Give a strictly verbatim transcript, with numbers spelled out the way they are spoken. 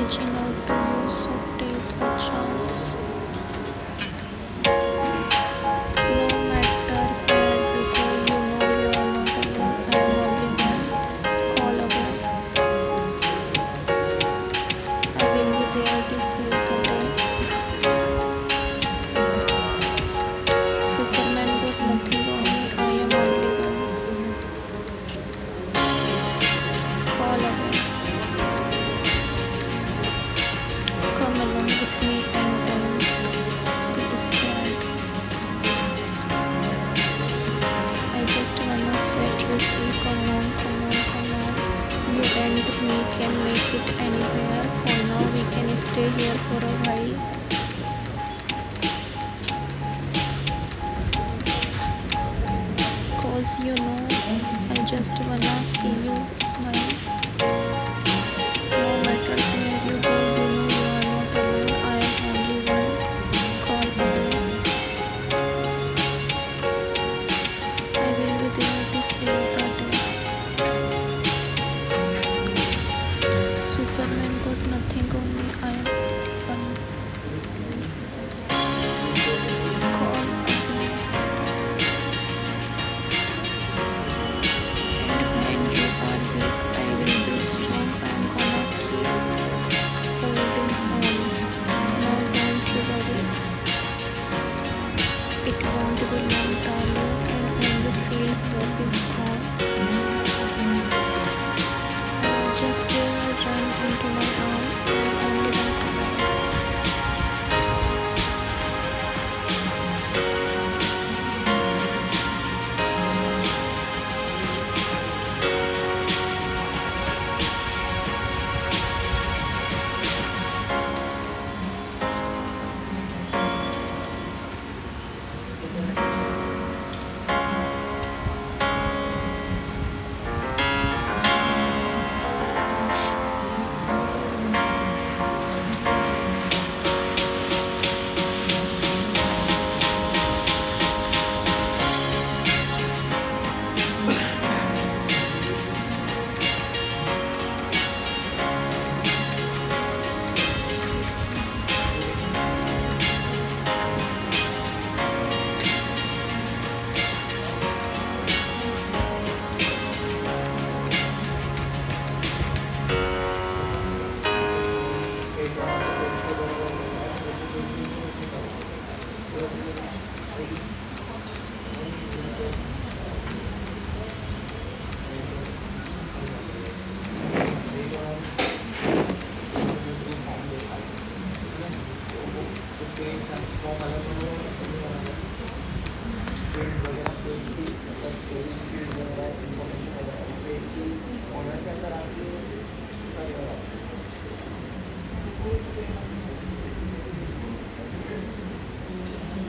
reaching out to you, so take a chance. No matter where you go, you know you are not alone. I am only one call away. I will be there to save the day. Superman got nothing on me. I am only one call away. Come along with me and don't get scared. I just wanna set you free. Come on, come on, come on. You and me can make it anywhere. For now, we can stay here for a while. Cause you know, I just wanna see you smile.